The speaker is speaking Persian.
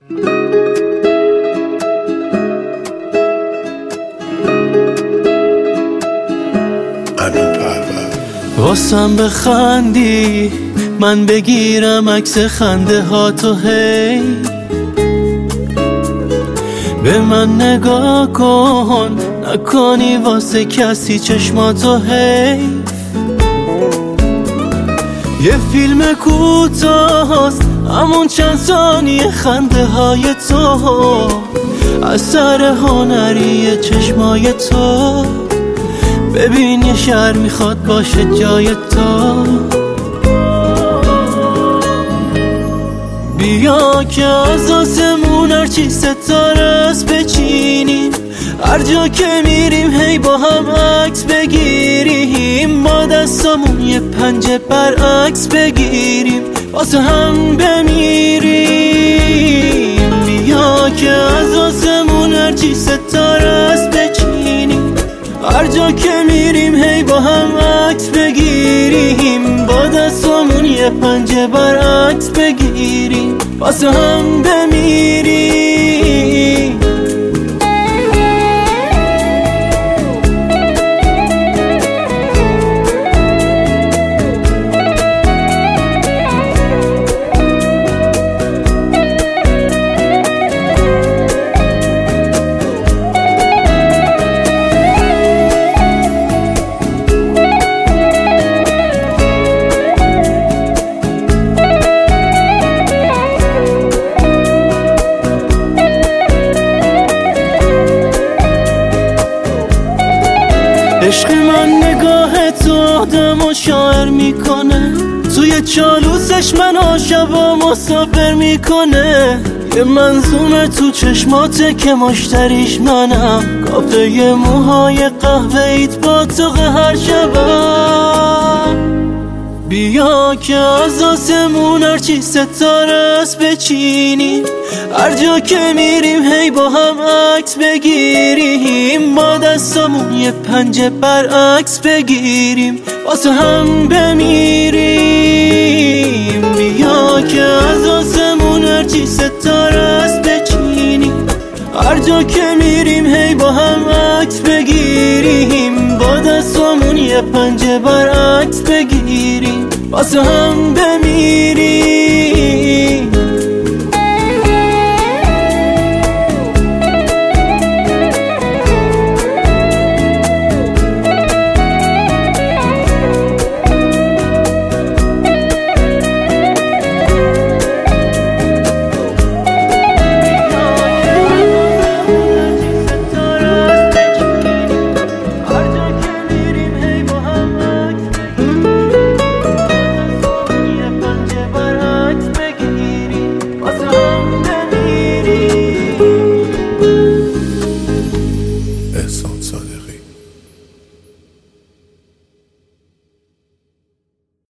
واسم بخندی من بگیرم عکس خنده ها تو، هی به من نگاه کن، نکنی واسه کسی چشماتو، هی یه فیلم کوتاه هست همون چند ثانیه خنده های تو، اثر هنری چشمای تو. ببین یه شهر میخواد باشه جای تو، بیا که از آسمون هرچی ستاره است بچینیم، هر جا که میریم هی با هم عکس بگیریم، با دستامون یه پنجه برعکس بگیریم، واسه هم بمیریم. بیا که از آسمون هرچی ستاره است بچینیم، هر جا که میریم هی با هم عکس بگیریم، با دستامون یه پنجه برعکس بگیریم، واسه هم بمیریم. عشق من نگاه تو آدمو شاعر میکنه، توی چالوسش من شبا مسافر میکنه، یه منظومه تو چشماته که مشتریش منم، کافه موهای قهوه‌ایت با تو هر شبم. بیا که از آسمون هرچی ستاره است بچینیم، هر جا که میریم هی با هم عکس بگیریم، با دستامون یه پنجه برعکس بگیریم، واسه هم بمیریم. بیا که از آسمون هرچی ستاره است بچینیم، هر جا که میریم هی با هم عکس بگیریم، با دستامون یه پنجه برعکس بگیریم، واسه هم بمیریم.